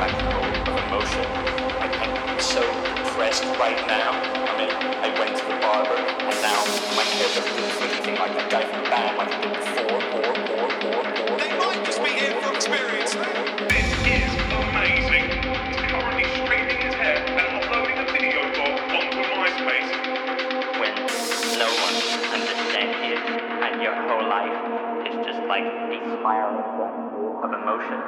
black hole of emotion. I'm so depressed right now. I went to the barber, and now my hair doesn't do anything like that guy from the band, like it did before. They might just be here for experience. This is amazing. He's currently straightening his hair and uploading a video blog onto MySpace. When no one understands you, and your whole life is just like a spiraling black hole of emotion.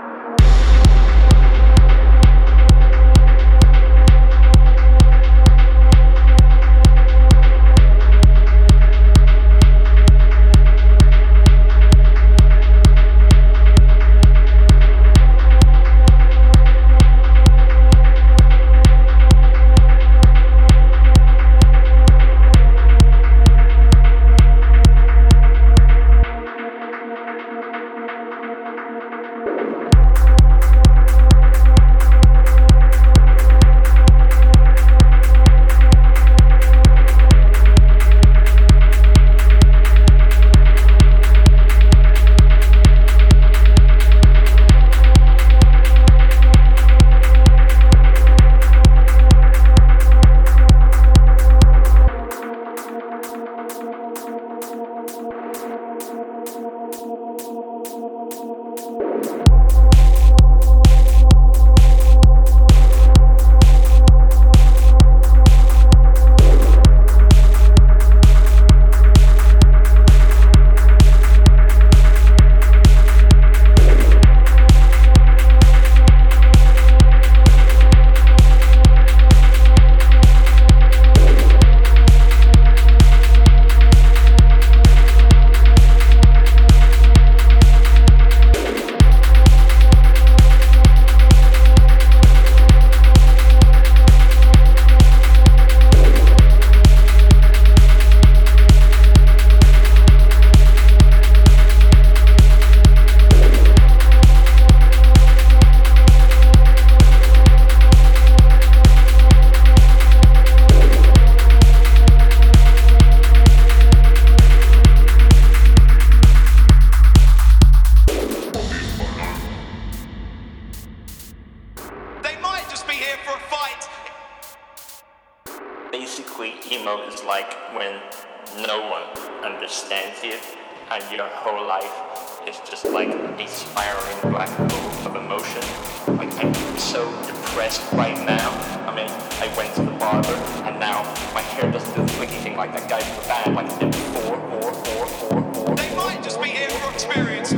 Basically, emo is like when no one understands you, and your whole life is just like a spiraling black hole of emotion. I'm so depressed right now. I went to the barber, and now my hair doesn't do anything like that guy from the band, like it did before. They might just be here for experience.